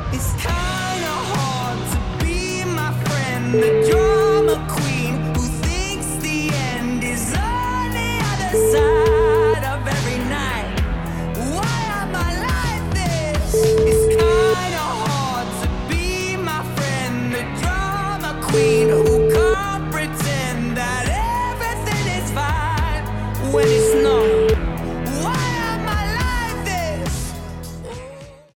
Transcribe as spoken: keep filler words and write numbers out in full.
It's kinda hard to be my friend, the drama queen who thinks the end is on the other side of every night. Why am I like this? It's kinda hard to be my friend, the drama queen who can't pretend that everything is fine when